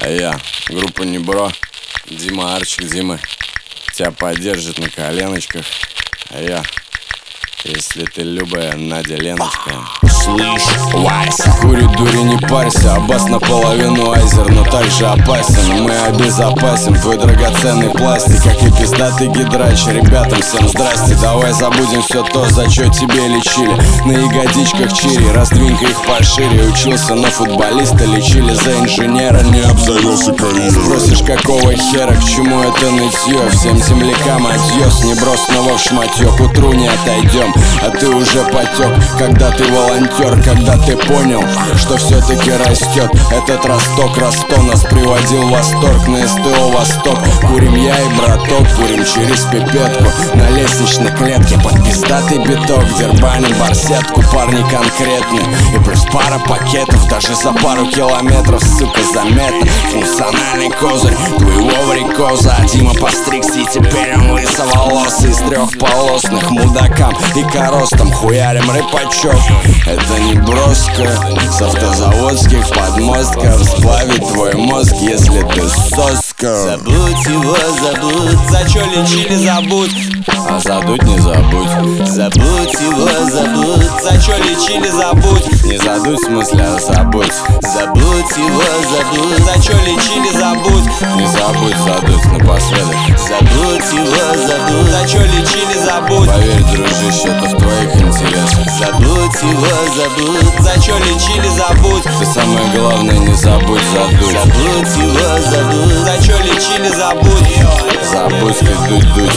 А я, группа Небро, Дима Арчик, Дима тебя поддержит на коленочках. А я, если ты любая Надя Леночка. Слышь, Вася, кури, дури, не парься, а бас наполовину айзер, но также опасен. Мы обезопасим твой драгоценный пластик, как и пиздатый гидрач. Ребятам всем здрасте, давай забудем все то, за что тебе лечили. На ягодичках чири, раздвинь-ка их пошире. Учился на футболиста, лечили за инженера, не обзавелся карьерой. Спросишь, какого хера, к чему это нытье? Всем землякам адьос, не брос снова в шматье. К утру не отойдем, а ты уже потек. Когда ты волонтер, когда ты понял, что все-таки растет этот росток. Ростов нас приводил в восторг на СТО Восток. Курим я и браток, курим через пипетку на лестничной клетке под пиздатый биток. Дербаним барсетку, парни конкретные, и плюс пара пакетов даже за пару километров, сука, заметно. Функциональный козырь твоего варикоза. Дима постригся и теперь он лысоволосый. Из трехполосных мудакам и коростом хуярим рыбачок. Это не броско с автозаводских подмостков сплавит твой мозг, если ты соска. забудь его, забудь. За чё лечили, забудь. А задуть не забудь. Забудь его, забудь. За чё лечили, забудь. Не задуть в смысле, а забудь. Забудь его, забудь. За чё лечили, забудь. Не забудь задуть напоследок. Забудь его, забудь. За чё лечили, забудь. Поверь, дружище, это в твоих интересах. Забудь его, забудь. За чё лечили, забудь. Ты самое главное не забудь задуть. Забудь его, забудь. За чё лечили, забудь. Забудь, как дуть-дуть.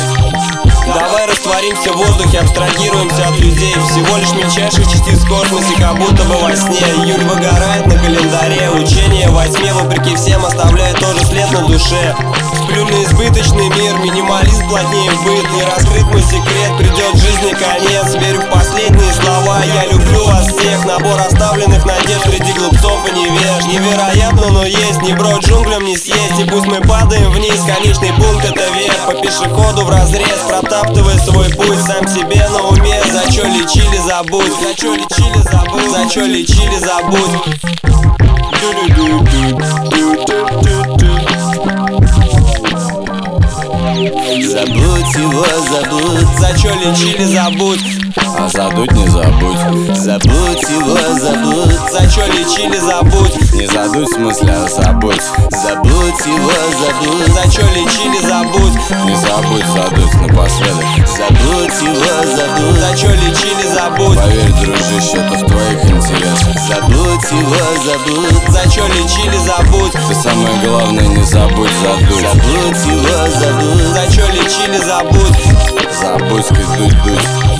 Давай растворимся в воздухе, абстрагируемся от людей. Всего лишь мельчайших частиц в космосе, как будто бы во сне. Июль выгорает на календаре, учение во тьме, вопреки всем, оставляет тоже след на душе. Сплю на избыточный мир, минимализм плотнее в быт. Не раскрыт мой секрет, придет жизни конец. Верю в последние слова, я люблю вас всех. Набор оставленных надежд среди глупцов и невеж. Невероятно, но есть, ни брод джунглям не съесть. И пусть мы падаем вниз, конечный пункт это вверх. По пешеходу в разрез, протаптывая свой путь, сам себе на уме. За чё лечили, забудь. За чё лечили, забудь. За чё лечили, забудь. Забудь его, забудь. За чё лечили, забудь. А задуть не забудь. Забудь его, забудь. За чё лечили, забудь. Не задуть в смысле, а забудь. Забудь его, забудь. За чё лечили, забудь. Не забудь задуть напоследок. Забудь его, забудь. За чё лечили, забудь. Поверь, дружище, это в твоих интересах. Забудь его, забудь. За чё лечили, забудь. Ты самое главное не забудь задуть. Забудь его, забудь. За чё лечили, забудь. Забудь, как дуть-дуть.